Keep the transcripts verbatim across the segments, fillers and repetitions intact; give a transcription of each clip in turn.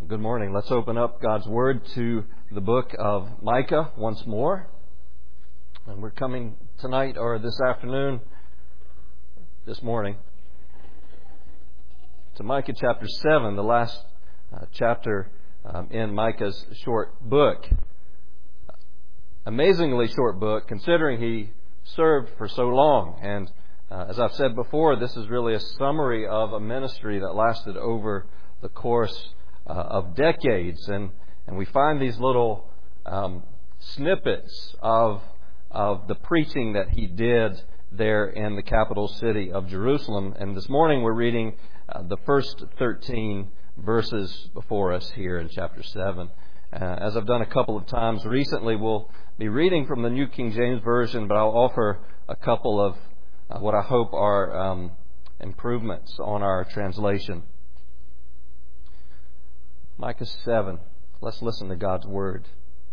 Good morning. Let's open up God's Word to the book of Micah once more. And we're coming tonight or this afternoon, this morning, to Micah chapter seven, the last uh, chapter um, in Micah's short book. Amazingly short book, considering he served for so long. And uh, as I've said before, this is really a summary of a ministry that lasted over the course uh, of decades. And, and we find these little um, snippets of, of the preaching that he did there in the capital city of Jerusalem. And this morning we're reading uh, the first thirteen verses before us here in chapter seven. Uh, as I've done a couple of times recently, we'll be reading from the New King James Version, but I'll offer a couple of uh, what I hope are um, improvements on our translation. Micah seven. Let's listen to God's Word.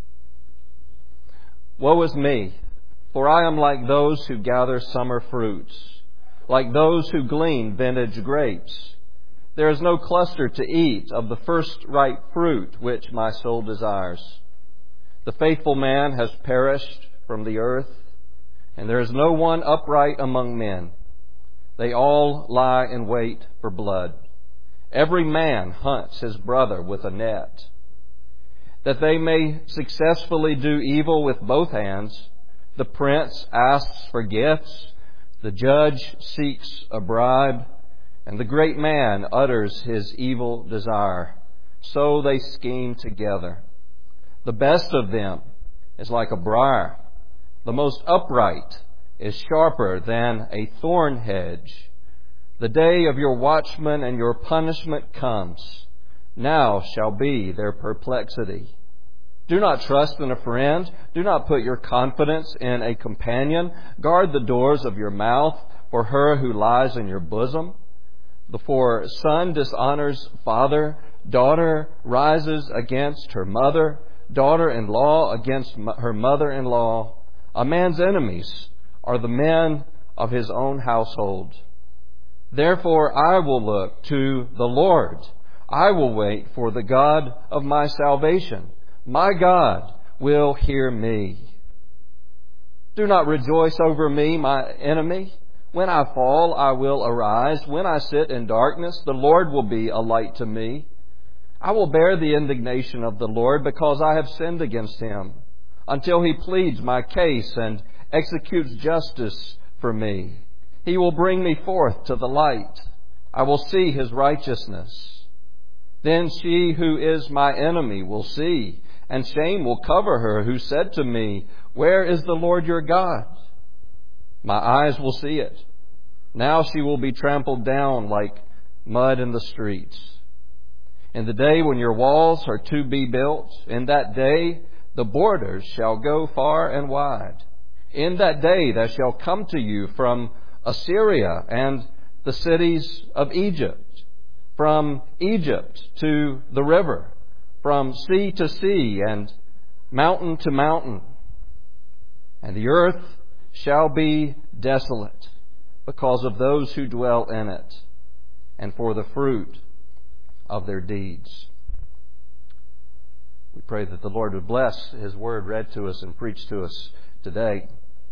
Woe is me, for I am like those who gather summer fruits, like those who glean vintage grapes. There is no cluster to eat of the first ripe fruit which my soul desires. The faithful man has perished from the earth, and there is no one upright among men. They all lie in wait for blood. Every man hunts his brother with a net. That they may successfully do evil with both hands, the prince asks for gifts, the judge seeks a bribe, and the great man utters his evil desire. So they scheme together. The best of them is like a briar. The most upright is sharper than a thorn hedge. The day of your watchman and your punishment comes. Now shall be their perplexity. Do not trust in a friend. Do not put your confidence in a companion. Guard the doors of your mouth for her who lies in your bosom. For son dishonors father, daughter rises against her mother, daughter-in-law against her mother-in-law. A man's enemies are the men of his own household. Therefore I will look to the Lord. I will wait for the God of my salvation. My God will hear me. Do not rejoice over me, my enemy. When I fall, I will arise. When I sit in darkness, the Lord will be a light to me. I will bear the indignation of the Lord because I have sinned against Him, until He pleads my case and executes justice for me. He will bring me forth to the light. I will see His righteousness. Then she who is my enemy will see, and shame will cover her who said to me, Where is the Lord your God? My eyes will see it. Now she will be trampled down like mud in the streets. In the day when your walls are to be built, in that day the borders shall go far and wide. In that day there shall come to you from Assyria and the cities of Egypt, from Egypt to the river, from sea to sea and mountain to mountain. And the earth shall be desolate because of those who dwell in it, and for the fruit of their deeds. We pray that the Lord would bless His Word read to us and preached to us today.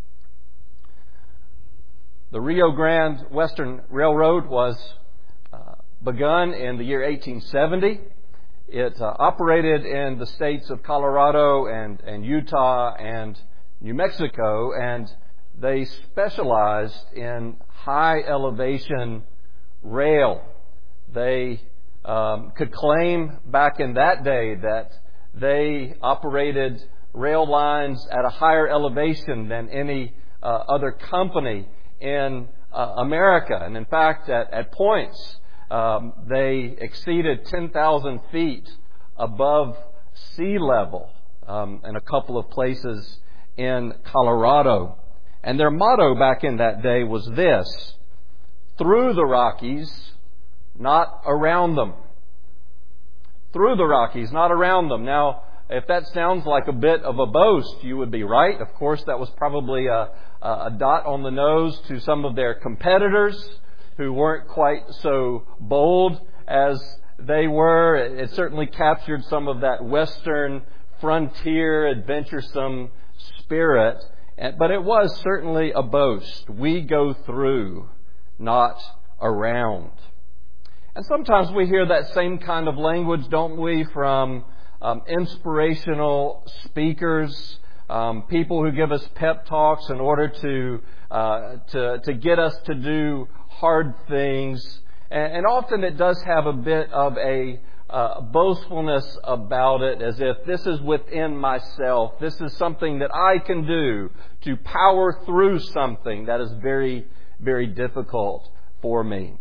The Rio Grande Western Railroad was uh, begun in the year eighteen seventy. It uh, operated in the states of Colorado and, and Utah and New Mexico, and they specialized in high elevation rail. They um, could claim back in that day that they operated rail lines at a higher elevation than any uh, other company in uh, America. And in fact, at, at points, um, they exceeded ten thousand feet above sea level um, in a couple of places in Colorado. And their motto back in that day was this: through the Rockies, not around them. Through the Rockies, not around them. Now, if that sounds like a bit of a boast, you would be right. Of course, that was probably a, a dot on the nose to some of their competitors who weren't quite so bold as they were. It certainly captured some of that Western frontier, adventuresome spirit. But it was certainly a boast. We go through, not around. And sometimes we hear that same kind of language, don't we, from um, inspirational speakers, um, people who give us pep talks in order to uh, to, to get us to do hard things. And, and often it does have a bit of a uh, boastfulness about it, as if this is within myself. This is something that I can do to power through something that is very, very difficult for me.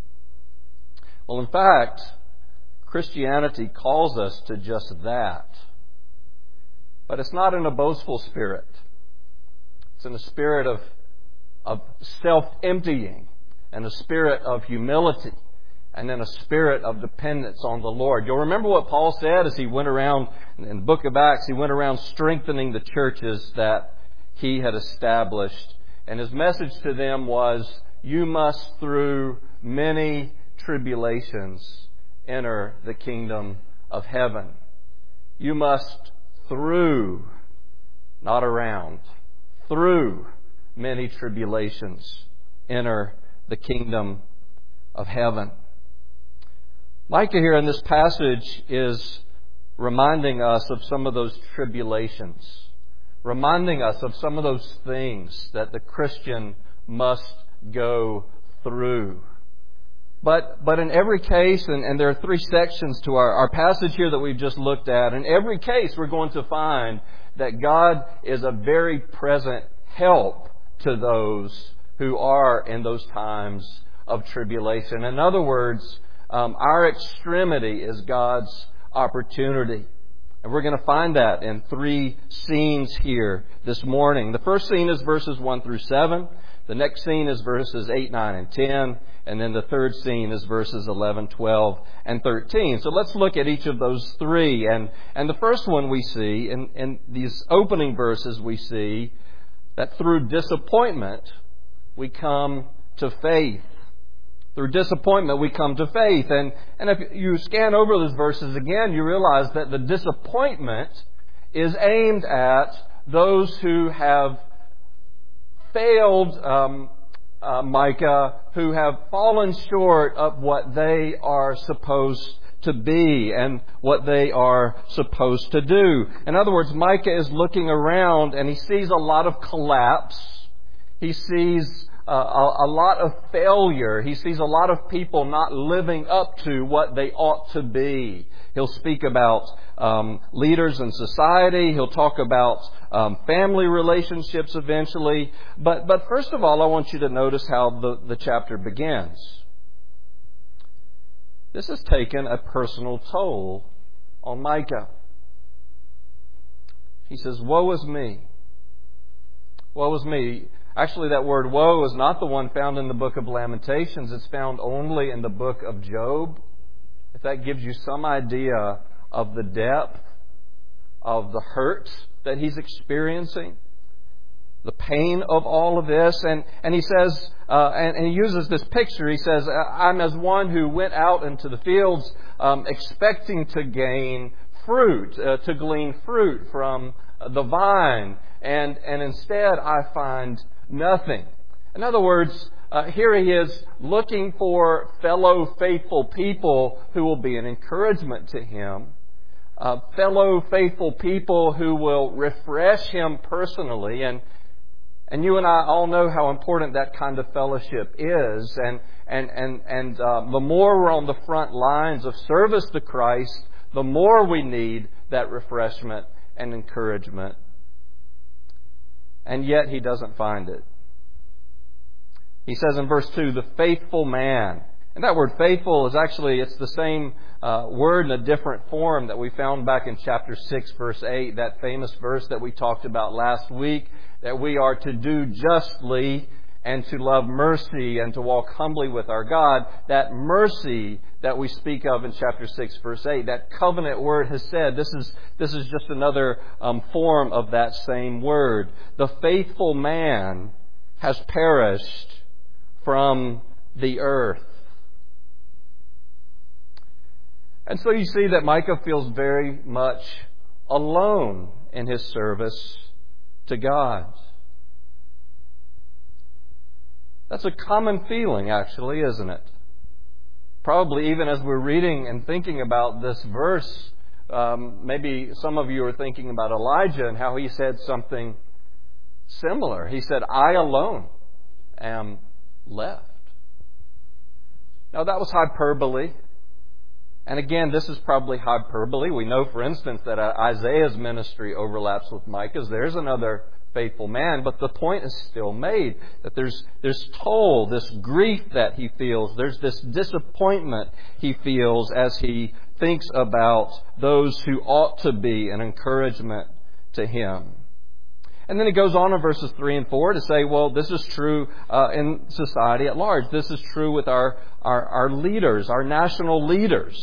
Well, in fact, Christianity calls us to just that. But it's not in a boastful spirit. It's in a spirit of, of self-emptying and a spirit of humility and then a spirit of dependence on the Lord. You'll remember what Paul said as he went around, in the book of Acts, he went around strengthening the churches that he had established. And his message to them was, you must through many tribulations enter the kingdom of heaven. You must through, not around, through many tribulations enter the kingdom of heaven. Micah here in this passage is reminding us of some of those tribulations, reminding us of some of those things that the Christian must go through. But but in every case, and, and there are three sections to our, our passage here that we've just looked at, in every case we're going to find that God is a very present help to those who are in those times of tribulation. In other words, um, our extremity is God's opportunity. And we're going to find that in three scenes here this morning. The first scene is verses one through seven. The next scene is verses eight, nine, and ten. And then the third scene is verses eleven, twelve, and thirteen. So let's look at each of those three. And, and the first one we see, in, in these opening verses, we see that through disappointment, we come to faith. Through disappointment, we come to faith. And, and if you scan over those verses again, you realize that the disappointment is aimed at those who have failed um, uh, Micah, who have fallen short of what they are supposed to be and what they are supposed to do. In other words, Micah is looking around and he sees a lot of collapse. He sees uh, a, a lot of failure. He sees a lot of people not living up to what they ought to be. He'll speak about um, leaders in society. He'll talk about um, family relationships eventually. But but first of all, I want you to notice how the, the chapter begins. This has taken a personal toll on Micah. He says, woe is me. Woe is me. Actually, that word woe is not the one found in the book of Lamentations. It's found only in the book of Job. If that gives you some idea of the depth of the hurt that he's experiencing, the pain of all of this. And, and he says, uh, and, and he uses this picture. He says, I'm as one who went out into the fields um, expecting to gain fruit, uh, to glean fruit from the vine. And, and instead I find nothing. In other words, uh, here he is looking for fellow faithful people who will be an encouragement to him. Uh, fellow faithful people who will refresh him personally. And And you and I all know how important that kind of fellowship is. And and and and uh, the more we're on the front lines of service to Christ, the more we need that refreshment and encouragement. And yet he doesn't find it. He says in verse two, the faithful man. And that word faithful is actually, it's the same uh, word in a different form that we found back in chapter six, verse eight, that famous verse that we talked about last week, that we are to do justly and to love mercy and to walk humbly with our God. That mercy that we speak of in chapter six, verse eight, that covenant word has said, this is this is just another um, form of that same word. The faithful man has perished from the earth. And so you see that Micah feels very much alone in his service to God. That's a common feeling, actually, isn't it? Probably even as we're reading and thinking about this verse, um, maybe some of you are thinking about Elijah and how he said something similar. He said, I alone am left. Now, that was hyperbole. And again, this is probably hyperbole. We know, for instance, that Isaiah's ministry overlaps with Micah's. There's another faithful man, but the point is still made that there's there's toll, this grief that he feels. There's this disappointment he feels as he thinks about those who ought to be an encouragement to him. And then he goes on in verses three and four to say, well, this is true uh, in society at large. This is true with our, our, our leaders, our national leaders.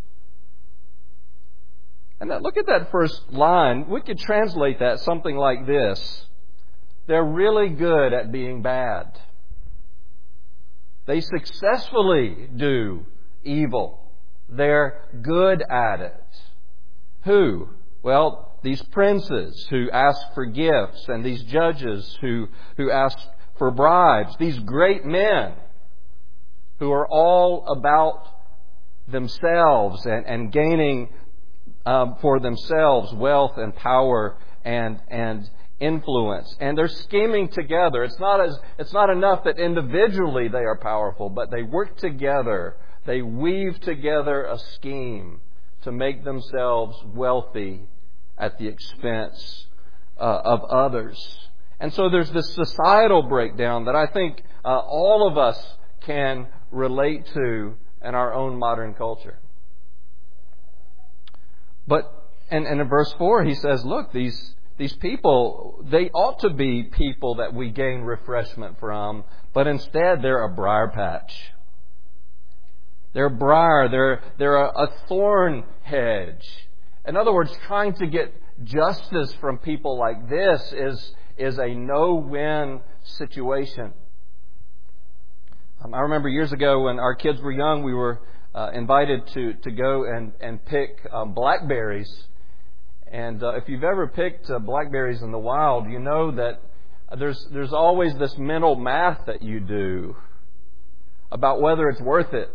And that, look at that first line. We could translate that something like this. They're really good at being bad. They successfully do evil. They're good at it. Who? Well, these princes who ask for gifts and these judges who, who ask for bribes. These great men who are all about themselves and, and gaining um, for themselves wealth and power and and influence. And they're scheming together. It's not as it's not enough that individually they are powerful, but they work together. They weave together a scheme to make themselves wealthy at the expense uh, of others. And so there's this societal breakdown that I think uh, all of us can relate to in our own modern culture. But and, and in verse four he says, look, these these people, they ought to be people that we gain refreshment from, but instead they're a briar patch. They're briar, they're they're a, a thorn hedge. In other words, trying to get justice from people like this is, is a no-win situation. Um, I remember years ago when our kids were young, we were uh, invited to, to go and, and pick um, blackberries. And uh, if you've ever picked uh, blackberries in the wild, you know that there's there's always this mental math that you do about whether it's worth it.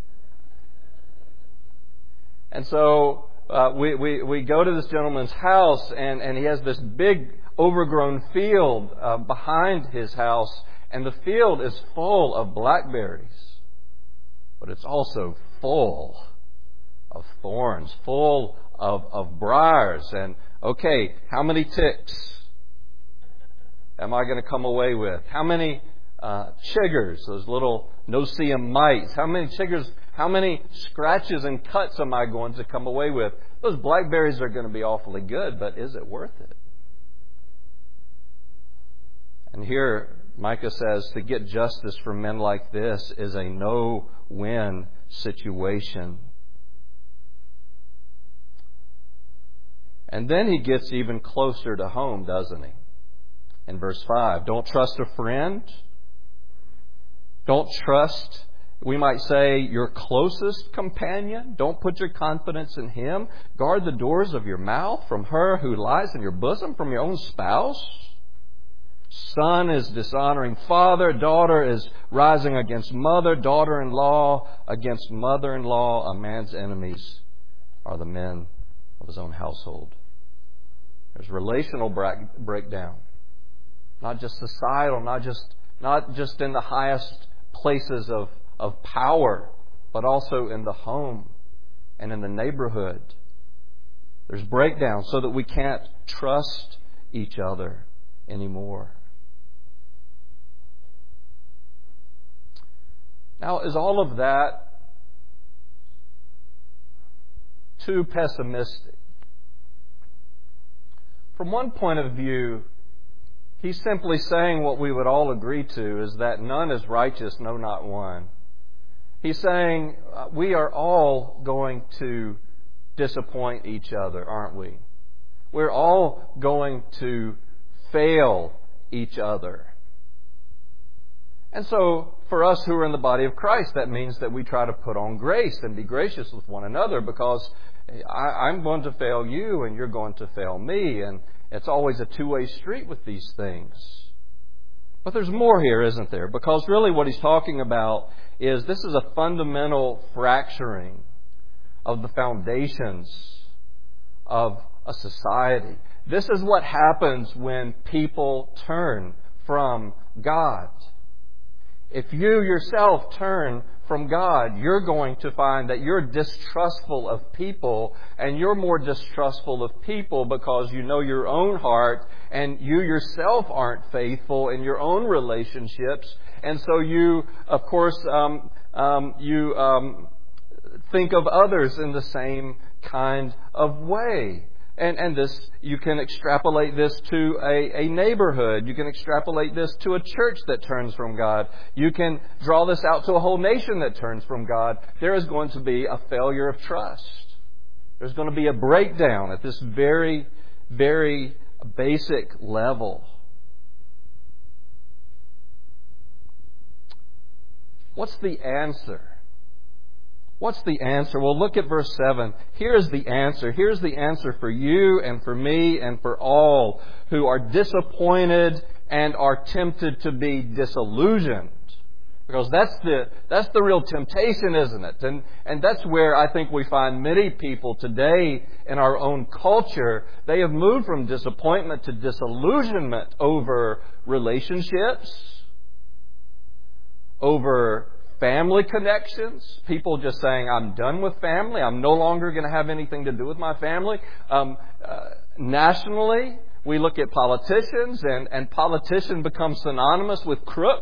And so uh, we, we, we go to this gentleman's house, and, and he has this big overgrown field uh, behind his house, and the field is full of blackberries. But it's also full of thorns, full of, of briars. And, okay, how many ticks am I going to come away with? How many uh, chiggers, those little no-see-em mites? How many chiggers, how many scratches and cuts am I going to come away with? Those blackberries are going to be awfully good, but is it worth it? And here Micah says to get justice from men like this is a no-win situation. And then he gets even closer to home, doesn't he? In verse five, don't trust a friend. Don't trust, we might say, your closest companion. Don't put your confidence in him. Guard the doors of your mouth from her who lies in your bosom, from your own spouse. Son is dishonoring father. Daughter is rising against mother. Daughter-in-law against mother-in-law. A man's enemies are the men of his own household. There's relational breakdown. Not just societal, not just not just in the highest places of, of power, but also in the home and in the neighborhood. There's breakdown so that we can't trust each other anymore. Now, is all of that too pessimistic? From one point of view, he's simply saying what we would all agree to, is that none is righteous, no, not one. He's saying uh, we are all going to disappoint each other, aren't we? We're all going to fail each other. And so, for us who are in the body of Christ, that means that we try to put on grace and be gracious with one another, because I, I'm going to fail you and you're going to fail me. And it's always a two-way street with these things. But there's more here, isn't there? Because really what he's talking about is this is a fundamental fracturing of the foundations of a society. This is what happens when people turn from God. If you yourself turn from God, you're going to find that you're distrustful of people, and you're more distrustful of people because you know your own heart and you yourself aren't faithful in your own relationships. And so you, of course, um, um, you um, think of others in the same kind of way. And, and this, you can extrapolate this to a, a neighborhood. You can extrapolate this to a church that turns from God. You can draw this out to a whole nation that turns from God. There is going to be a failure of trust. There's going to be a breakdown at this very, very basic level. What's the answer? What's the answer? Well, look at verse seven. Here's the answer. Here's the answer for you and for me and for all who are disappointed and are tempted to be disillusioned. Because that's the that's the real temptation, isn't it? And and that's where I think we find many people today in our own culture. They have moved from disappointment to disillusionment over relationships, over family connections, people just saying, I'm done with family. I'm no longer going to have anything to do with my family. Um, uh, nationally, we look at politicians, and, and politician becomes synonymous with crook.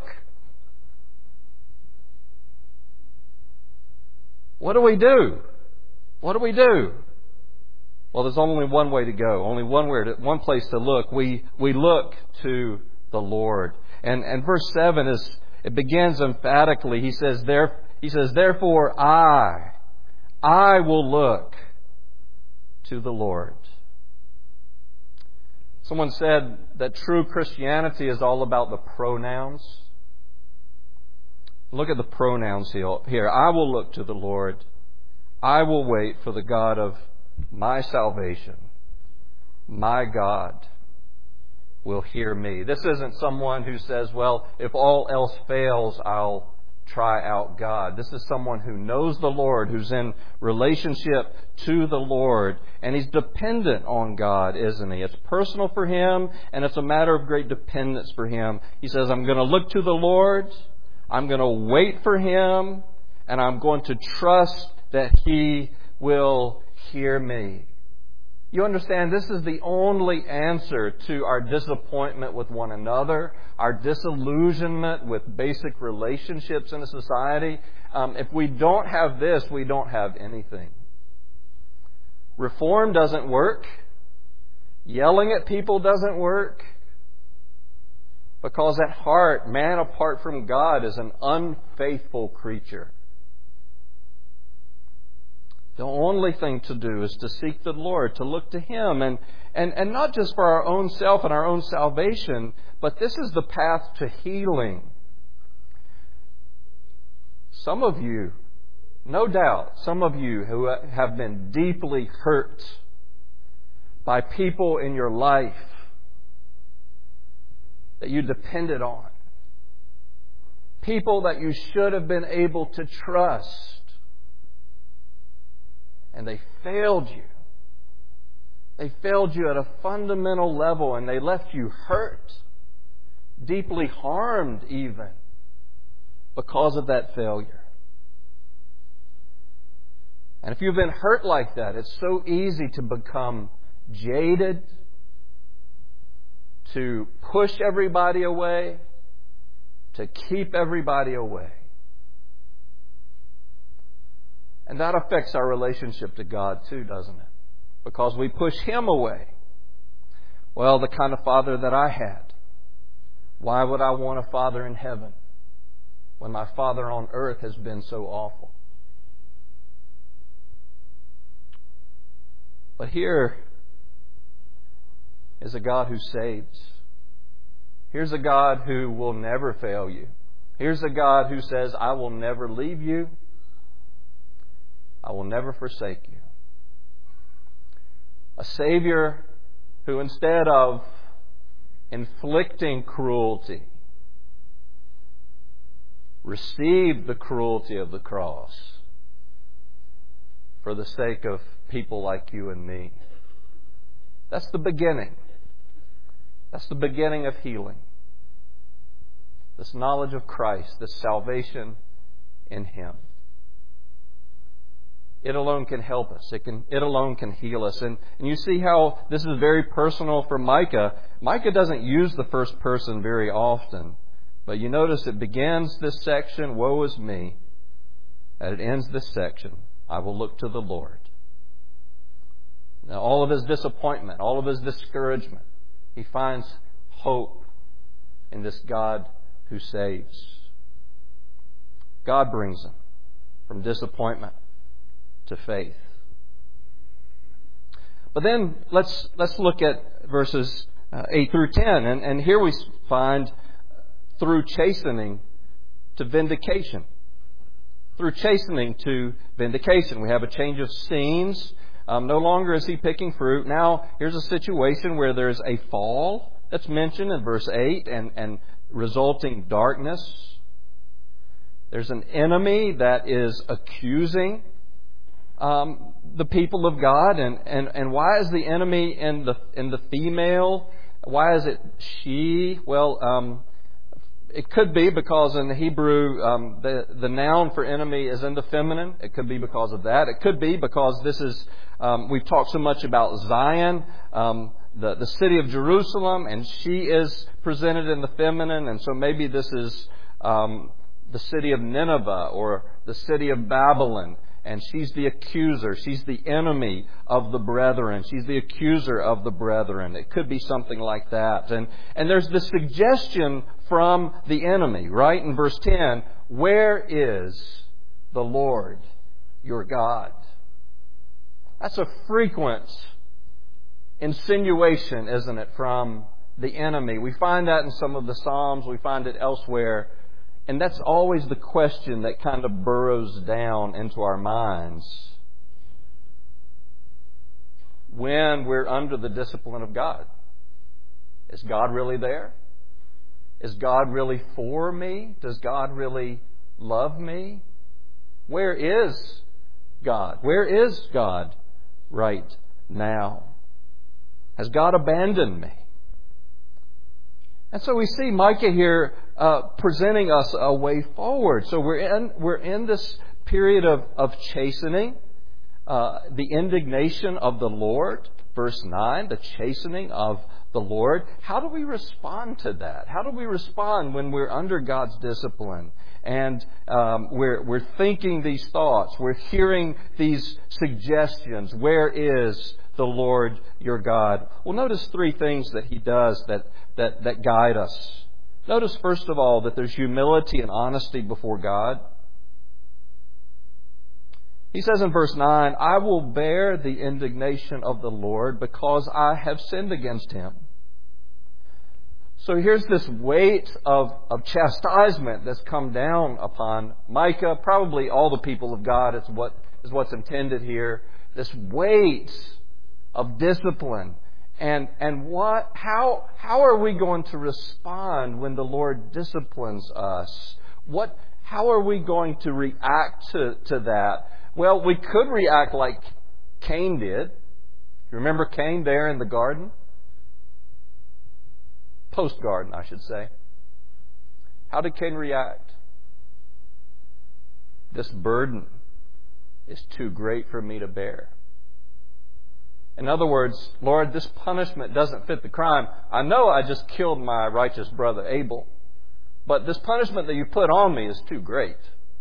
What do we do? What do we do? Well, there's only one way to go, only one way to, one place to look. We we look to the Lord. And and verse seven is, it begins emphatically. He says, there, he says, therefore I, I will look to the Lord. Someone said that true Christianity is all about the pronouns. Look at the pronouns here. I will look to the Lord. I will wait for the God of my salvation. My God will hear me. This isn't someone who says, well, if all else fails, I'll try out God. This is someone who knows the Lord, who's in relationship to the Lord, and he's dependent on God, isn't he? It's personal for him, and it's a matter of great dependence for him. He says, I'm going to look to the Lord, I'm going to wait for him, and I'm going to trust that he will hear me. You understand, this is the only answer to our disappointment with one another, our disillusionment with basic relationships in a society. Um, if we don't have this, we don't have anything. Reform doesn't work. Yelling at people doesn't work. Because at heart, man apart from God is an unfaithful creature. The only thing to do is to seek the Lord, to look to Him, and, and, and not just for our own self and our own salvation, but this is the path to healing. Some of you, no doubt, some of you who have been deeply hurt by people in your life that you depended on, people that you should have been able to trust, and they failed you. They failed you at a fundamental level, and they left you hurt, deeply harmed even, because of that failure. And if you've been hurt like that, it's so easy to become jaded, to push everybody away, to keep everybody away. And that affects our relationship to God too, doesn't it? Because we push Him away. Well, the kind of father that I had, why would I want a father in heaven when my father on earth has been so awful? But here is a God who saves. Here's a God who will never fail you. Here's a God who says, I will never leave you. I will never forsake you. A Savior who, instead of inflicting cruelty, received the cruelty of the cross for the sake of people like you and me. That's the beginning. That's the beginning of healing. This knowledge of Christ, this salvation in Him. It alone can help us. It can. It alone can heal us. And, and you see how this is very personal for Micah. Micah doesn't use the first person very often. But you notice it begins this section, woe is me. And it ends this section, I will look to the Lord. Now, all of his disappointment, all of his discouragement, he finds hope in this God who saves. God brings him from disappointment to faith. But then let's let's look at verses uh, eight through ten, and, and here we find through chastening to vindication. Through chastening to vindication. We have a change of scenes. Um, no longer is he picking fruit. Now, here's a situation where there's a fall that's mentioned in verse eight and, and resulting darkness. There's an enemy that is accusing um, the people of God. And, and, and why is the enemy in the, in the female? Why is it she? Well, um, it could be because in the Hebrew, um, the, the noun for enemy is in the feminine. It could be because of that. It could be because this is, um, we've talked so much about Zion, um, the, the city of Jerusalem, and she is presented in the feminine. And so maybe this is um, the city of Nineveh or the city of Babylon. And she's the accuser. She's the enemy of the brethren. She's the accuser of the brethren. It could be something like that. And, and there's the suggestion from the enemy, right? In verse ten, where is the Lord your God? That's a frequent insinuation, isn't it, from the enemy? We find that in some of the Psalms. We find it elsewhere. And that's always the question that kind of burrows down into our minds when we're under the discipline of God. Is God really there? Is God really for me? Does God really love me? Where is God? Where is God right now? Has God abandoned me? And so we see Micah here uh, presenting us a way forward. So we're in we're in this period of, of chastening, uh, the indignation of the Lord. Verse nine, the chastening of the Lord. How do we respond to that? How do we respond when we're under God's discipline and um, we're we're thinking these thoughts, we're hearing these suggestions? Where is the Lord your God? Well, notice three things that He does that that that guide us. Notice, first of all, that there's humility and honesty before God. He says in verse nine, I will bear the indignation of the Lord because I have sinned against Him. So here's this weight of, of chastisement that's come down upon Micah. Probably all the people of God is what is what's intended here. This weight of discipline. And and what how how are we going to respond when the Lord disciplines us? What how are we going to react to, to that? Well, we could react like Cain did. Remember Cain there in the garden? Post-garden, I should say. How did Cain react? This burden is too great for me to bear. In other words, Lord, this punishment doesn't fit the crime. I know I just killed my righteous brother Abel, but this punishment that you put on me is too great.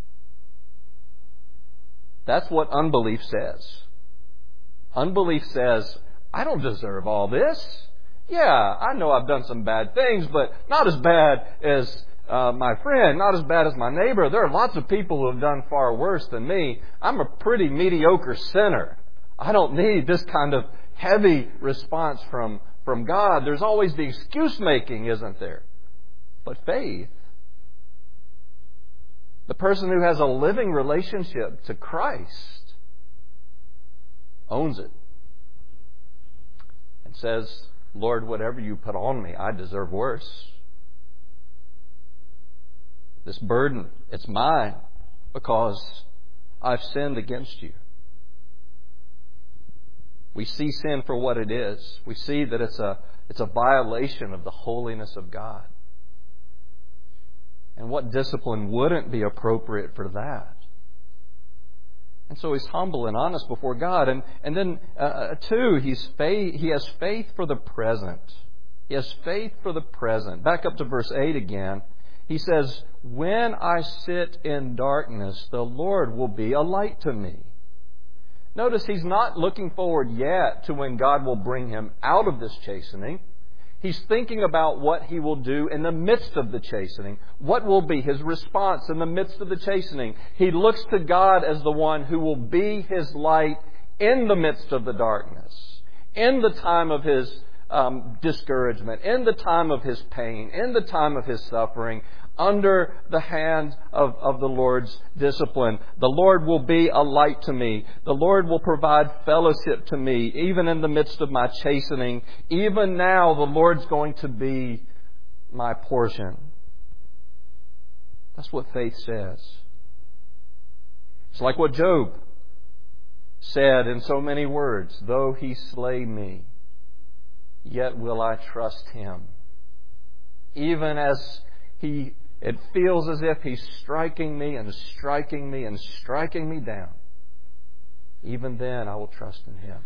That's what unbelief says. Unbelief says, I don't deserve all this. Yeah, I know I've done some bad things, but not as bad as uh, my friend, not as bad as my neighbor. There are lots of people who have done far worse than me. I'm a pretty mediocre sinner. I don't need this kind of heavy response from, from God. There's always the excuse making, isn't there? But faith, The person who has a living relationship to Christ owns it and says, Lord, whatever you put on me, I deserve worse. This burden, it's mine because I've sinned against you. We see sin for what it is. We see that it's a, it's a violation of the holiness of God. And what discipline wouldn't be appropriate for that? And so he's humble and honest before God. And, and then, uh, two, he's faith, he has faith for the present. He has faith for the present. Back up to verse eight again. He says, when I sit in darkness, the Lord will be a light to me. Notice he's not looking forward yet to when God will bring him out of this chastening. He's thinking about what he will do in the midst of the chastening. What will be his response in the midst of the chastening? He looks to God as the one who will be his light in the midst of the darkness, in the time of his um, discouragement, in the time of his pain, in the time of his suffering, under the hand of, of the Lord's discipline. The Lord will be a light to me. The Lord will provide fellowship to me, even in the midst of my chastening. Even now, the Lord's going to be my portion. That's what faith says. It's like what Job said in so many words, though he slay me, yet will I trust him. Even as he It feels as if he's striking me and striking me and striking me down. Even then, I will trust in him.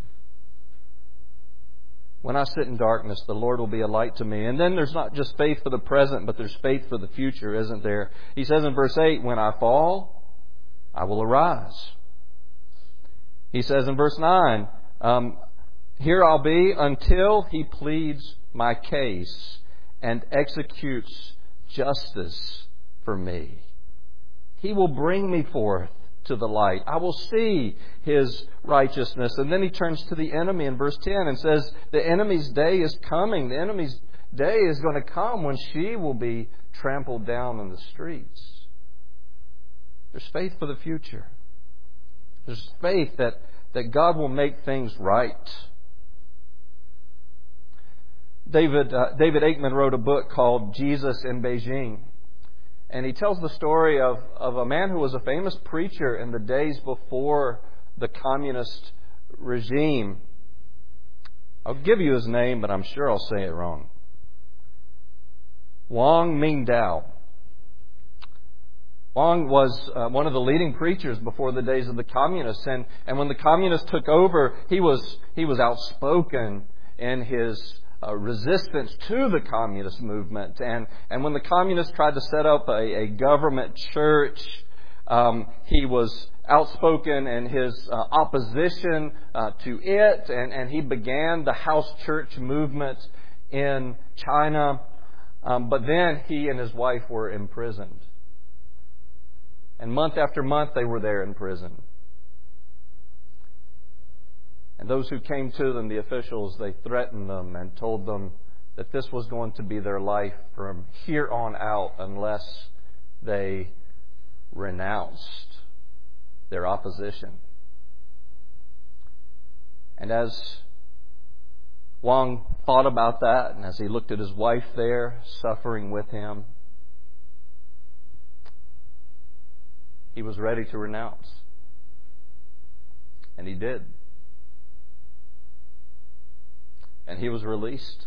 When I sit in darkness, the Lord will be a light to me. And then there's not just faith for the present, but there's faith for the future, isn't there? He says in verse eight, when I fall, I will arise. He says in verse nine, um, here I'll be until he pleads my case and executes justice for me. He will bring me forth to the light. I will see his righteousness. And then he turns to the enemy in verse ten and says, the enemy's day is coming. The enemy's day is going to come when she will be trampled down in the streets. There's faith for the future. There's faith that, that God will make things right. David uh, David Aikman wrote a book called Jesus in Beijing. And he tells the story of, of a man who was a famous preacher in the days before the communist regime. I'll give you his name, but I'm sure I'll say it wrong. Wang Mingdao. Wang was uh, one of the leading preachers before the days of the communists. And, and when the communists took over, he was, he was outspoken in his Uh, resistance to the communist movement. And, and when the communists tried to set up a, a government church, um, he was outspoken in his uh, opposition uh, to it. And, and he began the house church movement in China. Um, but then he and his wife were imprisoned. And month after month they were there in prison. And those who came to them, the officials, they threatened them and told them that this was going to be their life from here on out unless they renounced their opposition. And as Wang thought about that, and as he looked at his wife there, suffering with him, he was ready to renounce. And he did. And he was released.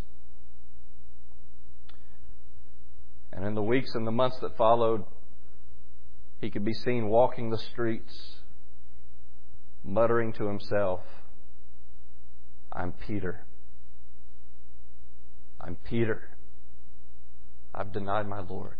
And in the weeks and the months that followed, he could be seen walking the streets, muttering to himself, I'm Peter. I'm Peter. I've denied my Lord.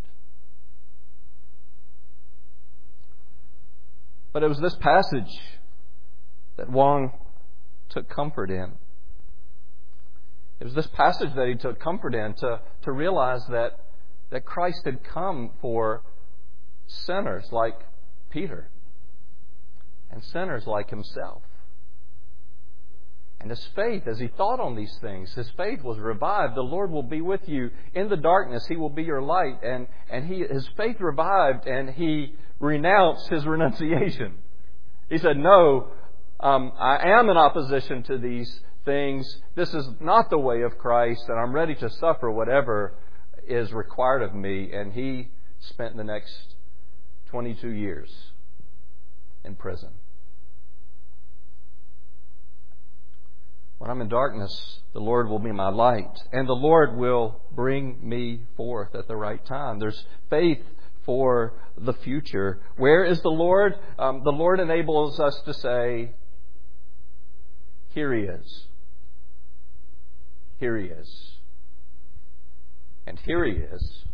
But it was this passage that Wang took comfort in. It was this passage that he took comfort in to, to realize that, that Christ had come for sinners like Peter and sinners like himself. And his faith, as he thought on these things, his faith was revived. The Lord will be with you in the darkness. He will be your light. And, and he, his faith revived, and he renounced his renunciation. He said, no, um, I am in opposition to these things. This is not the way of Christ, and I'm ready to suffer whatever is required of me. And he spent the next twenty-two years in prison. When I'm in darkness, the Lord will be my light, and the Lord will bring me forth at the right time. There's faith for the future. Where is the Lord? Um, the Lord enables us to say, here He is. Here He is. And here He is.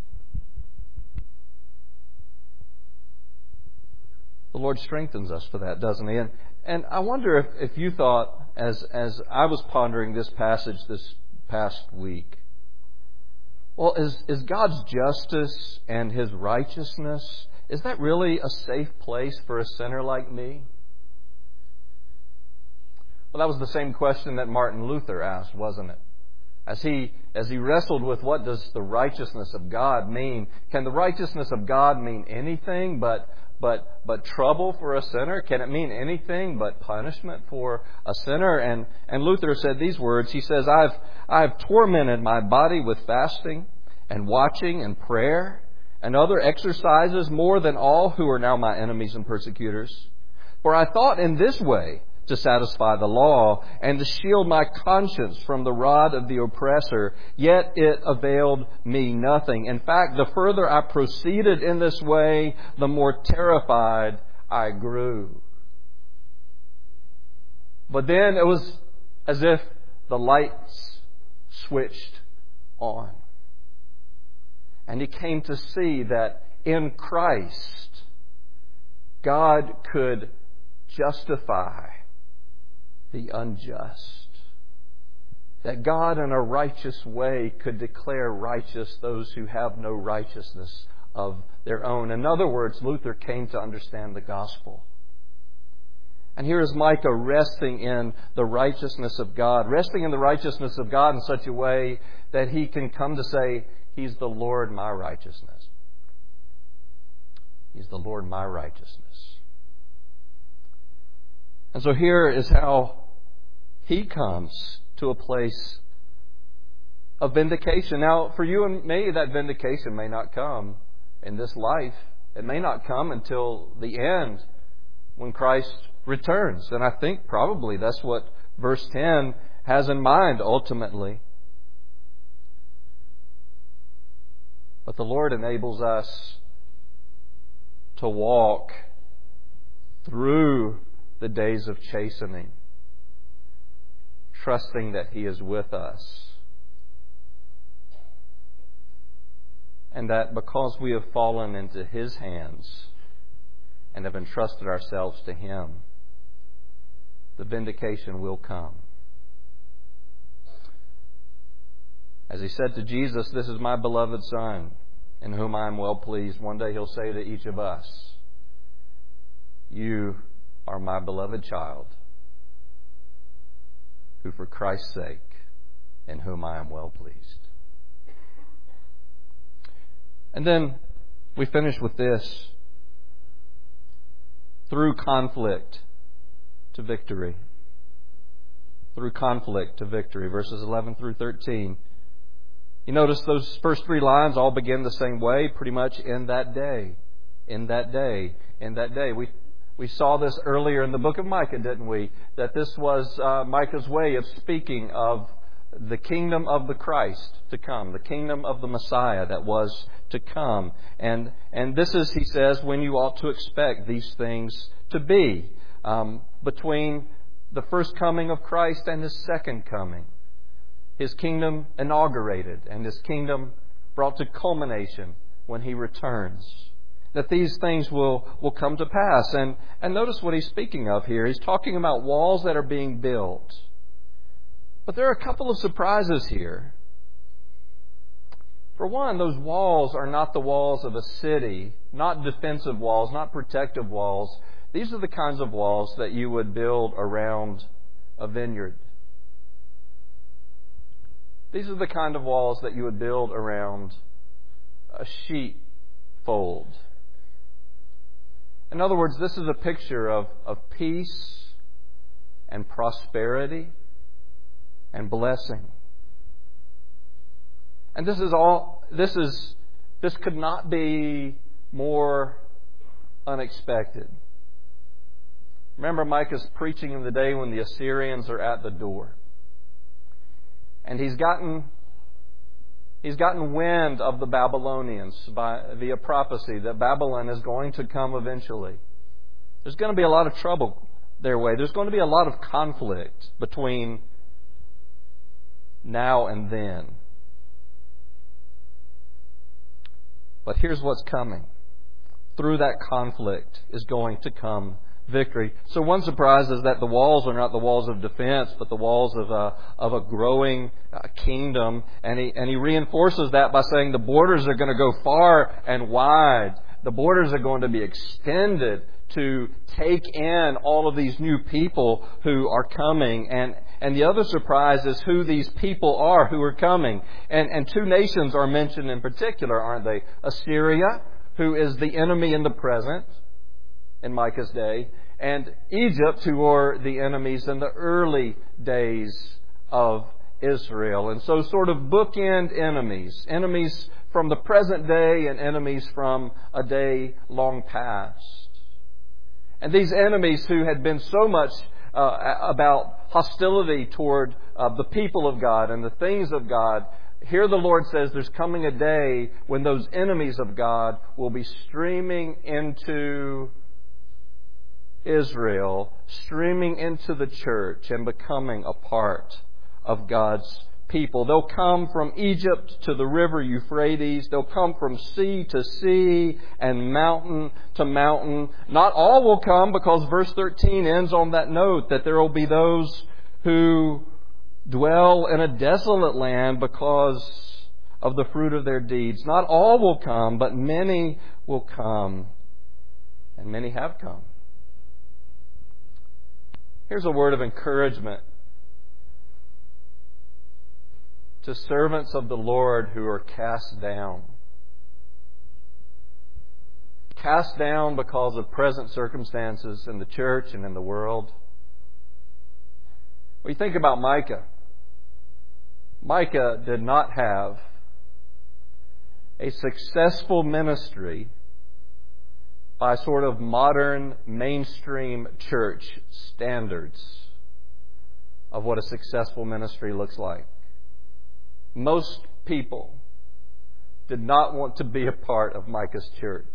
The Lord strengthens us for that, doesn't He? And, and I wonder if, if you thought, as, as I was pondering this passage this past week, well, is, is God's justice and His righteousness, is that really a safe place for a sinner like me? Well, that was the same question that Martin Luther asked, wasn't it? As he, as he wrestled with what does the righteousness of God mean? Can the righteousness of God mean anything but But but trouble for a sinner? Can it mean anything but punishment for a sinner? And and Luther said these words. He says, I've I've tormented my body with fasting and watching and prayer and other exercises more than all who are now my enemies and persecutors. For I thought in this way to satisfy the law and to shield my conscience from the rod of the oppressor, yet it availed me nothing. In fact, the further I proceeded in this way, the more terrified I grew. But then it was as if the lights switched on. And he came to see that in Christ, God could justify the unjust. That God in a righteous way could declare righteous those who have no righteousness of their own. In other words, Luther came to understand the gospel. And here is Micah resting in the righteousness of God, resting in the righteousness of God in such a way that he can come to say, He's the Lord my righteousness. He's the Lord my righteousness. And so here is how he comes to a place of vindication. Now, for you and me, that vindication may not come in this life. It may not come until the end when Christ returns. And I think probably that's what verse ten has in mind ultimately. But the Lord enables us to walk through the days of chastening, trusting that He is with us. And that because we have fallen into His hands and have entrusted ourselves to Him, the vindication will come. As He said to Jesus, this is my beloved Son, in whom I am well pleased. One day He'll say to each of us, you are my beloved child, who for Christ's sake, in whom I am well pleased. And then we finish with this. Through conflict to victory. Through conflict to victory. Verses eleven through thirteen. You notice those first three lines all begin the same way, pretty much in that day. In that day. In that day. We We saw this earlier in the book of Micah, didn't we? That this was uh, Micah's way of speaking of the kingdom of the Christ to come, the kingdom of the Messiah that was to come. And and this is, he says, when you ought to expect these things to be um, between the first coming of Christ and His second coming. His kingdom inaugurated and His kingdom brought to culmination when He returns. That these things will, will come to pass. And, and notice what he's speaking of here. He's talking about walls that are being built. But there are a couple of surprises here. For one, those walls are not the walls of a city, not defensive walls, not protective walls. These are the kinds of walls that you would build around a vineyard. These are the kind of walls that you would build around a sheepfold. In other words, this is a picture of, of peace and prosperity and blessing. And this is all, this is, this could not be more unexpected. Remember, Micah's preaching in the day when the Assyrians are at the door. And he's gotten, he's gotten wind of the Babylonians by, via prophecy that Babylon is going to come eventually. There's going to be a lot of trouble their way. There's going to be a lot of conflict between now and then. But here's what's coming. Through that conflict is going to come victory. So one surprise is that the walls are not the walls of defense, but the walls of a, of a growing uh, kingdom. And he, and he reinforces that by saying the borders are going to go far and wide. The borders are going to be extended to take in all of these new people who are coming. And, and the other surprise is who these people are who are coming. And, and two nations are mentioned in particular, aren't they? Assyria, who is the enemy in the present in Micah's day, and Egypt, who are the enemies in the early days of Israel. And so sort of bookend enemies. Enemies from the present day and enemies from a day long past. And these enemies who had been so much uh, about hostility toward uh, the people of God and the things of God, here the Lord says there's coming a day when those enemies of God will be streaming into Israel, streaming into the church and becoming a part of God's people. They'll come from Egypt to the river Euphrates. They'll come from sea to sea and mountain to mountain. Not all will come, because verse thirteen ends on that note that there will be those who dwell in a desolate land because of the fruit of their deeds. Not all will come, but many will come. And many have come. Here's a word of encouragement to servants of the Lord who are cast down. Cast down because of present circumstances in the church and in the world. When you think about Micah, Micah did not have a successful ministry by sort of modern mainstream church standards of what a successful ministry looks like. Most people did not want to be a part of Micah's church.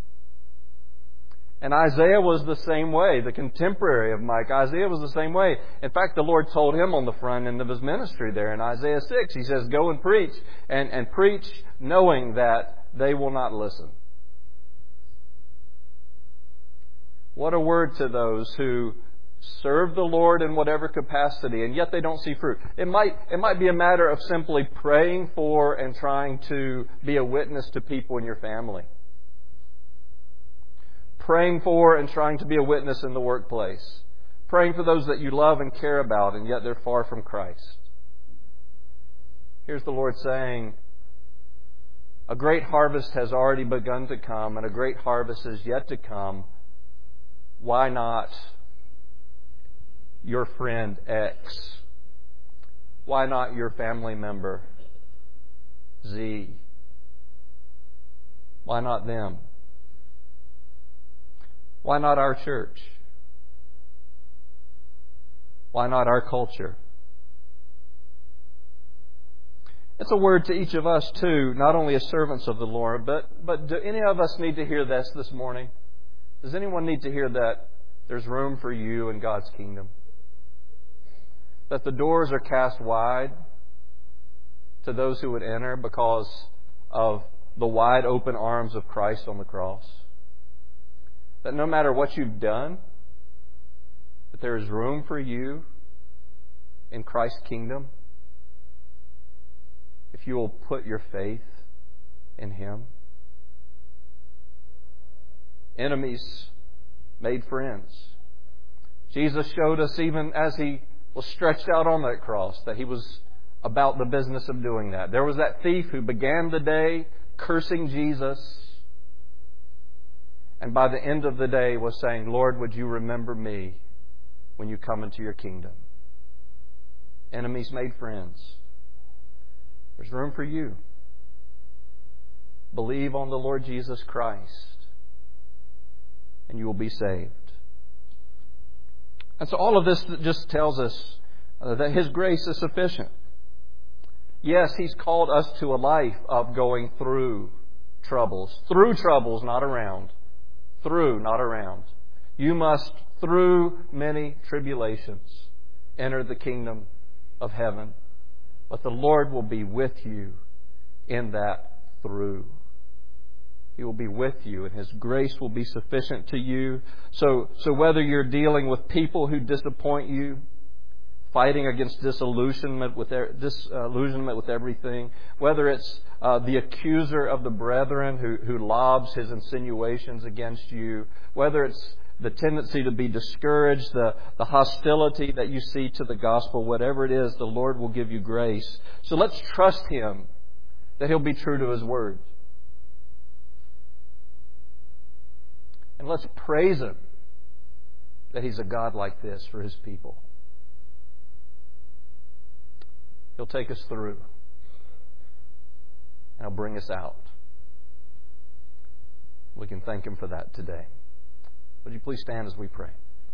And Isaiah was the same way, the contemporary of Micah. Isaiah was the same way. In fact, the Lord told him on the front end of his ministry there in Isaiah six, He says, go and preach, and, and preach knowing that they will not listen. What a word to those who serve the Lord in whatever capacity, and yet they don't see fruit. It might, it might be a matter of simply praying for and trying to be a witness to people in your family. Praying for and trying to be a witness in the workplace. Praying for those that you love and care about, and yet they're far from Christ. Here's the Lord saying, a great harvest has already begun to come, and a great harvest is yet to come. Why not your friend X? Why not your family member Z? Why not them? Why not our church? Why not our culture? It's a word to each of us too, not only as servants of the Lord, but, but do any of us need to hear this this morning? Does anyone need to hear that there's room for you in God's kingdom? That the doors are cast wide to those who would enter because of the wide open arms of Christ on the cross? That no matter what you've done, that there is room for you in Christ's kingdom if you will put your faith in Him. Enemies made friends. Jesus showed us even as He was stretched out on that cross that He was about the business of doing that. There was that thief who began the day cursing Jesus, and by the end of the day was saying, Lord, would you remember me when you come into your kingdom? Enemies made friends. There's room for you. Believe on the Lord Jesus Christ, and you will be saved. And so all of this just tells us uh, that His grace is sufficient. Yes, He's called us to a life of going through troubles. Through troubles, not around. Through, not around. You must, through many tribulations, enter the kingdom of heaven. But the Lord will be with you in that through. He will be with you, and His grace will be sufficient to you. So, so whether you're dealing with people who disappoint you, fighting against disillusionment with disillusionment with everything, whether it's uh, the accuser of the brethren who, who lobs his insinuations against you, whether it's the tendency to be discouraged, the, the hostility that you see to the gospel, whatever it is, the Lord will give you grace. So let's trust Him that He'll be true to His word. And let's praise Him that He's a God like this for His people. He'll take us through, and He'll bring us out. We can thank Him for that today. Would you please stand as we pray?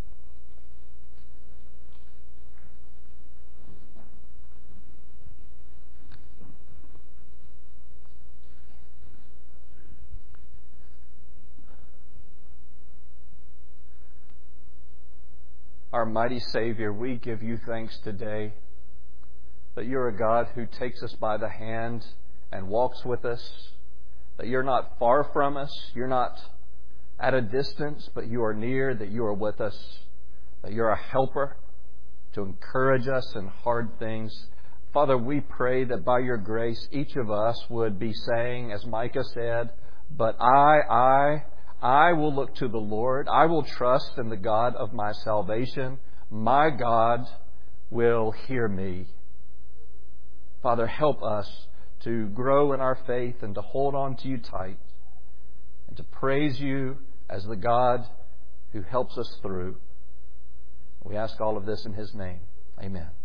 Our mighty Savior, we give you thanks today that you're a God who takes us by the hand and walks with us, that you're not far from us, you're not at a distance, but you are near, that you are with us, that you're a helper to encourage us in hard things. Father, we pray that by your grace, each of us would be saying, as Micah said, but I, I, I will look to the Lord. I will trust in the God of my salvation. My God will hear me. Father, help us to grow in our faith and to hold on to you tight and to praise you as the God who helps us through. We ask all of this in His name. Amen.